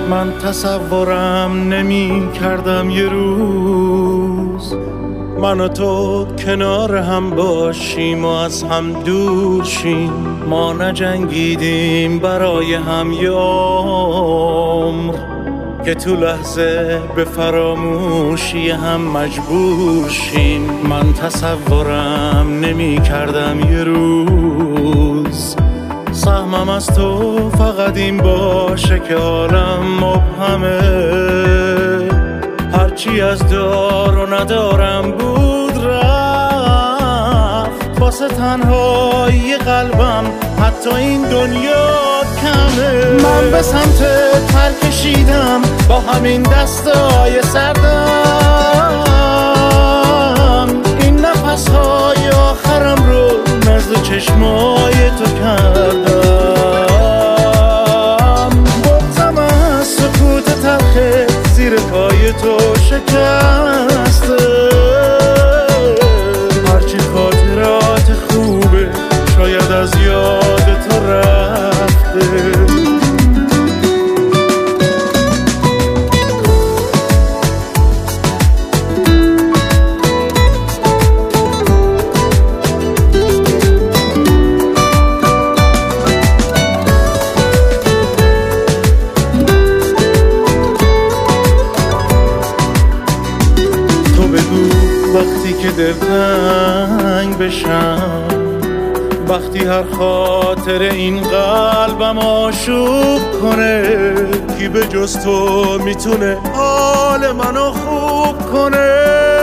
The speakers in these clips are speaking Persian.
من تصورم نمی کردم یه روز من و تو کنار هم باشیم و از هم دور شیم. ما نجنگیدیم برای هم یه عمر که تو لحظه به فراموشی هم مجبور شیم. من تصورم نمی کردم یه روز سهمم از تو فقط این باشه که عالم مبهمه. هرچی از دار و ندارم بود رفت واسه تنهایی قلبم حتی این دنیا کمه. من به سمت پر کشیدم با همین دستای سردم این نفسهای آخرم رو نزد چشمای تو کردم. بغضم از سکوت تلخه زیر پای تو شکسته. هرچی خاطرات خوبه شاید از یاد تو رفته. وقتی که دلتنگ بشم وقتی هر خاطر این قلبم آشوب کنه کی به جز تو میتونه حال منو خوب کنه.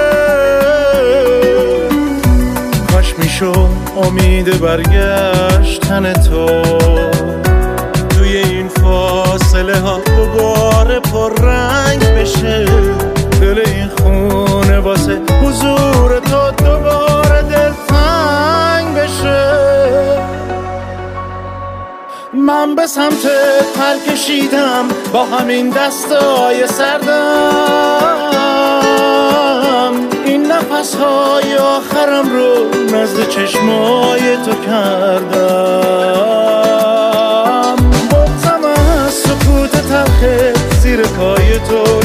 کاش میشد امید برگشتن تو توی این فاصله ها دوباره پررنگ بشه. دل این خونه واسه حضور تو دوباره دلتنگ بشه. من به سمت پر کشیدم با همین دستای سردم این نفسهای آخرم رو نزد چشمای تو کردم. بغضم از سکوت تلخه زیر پای تو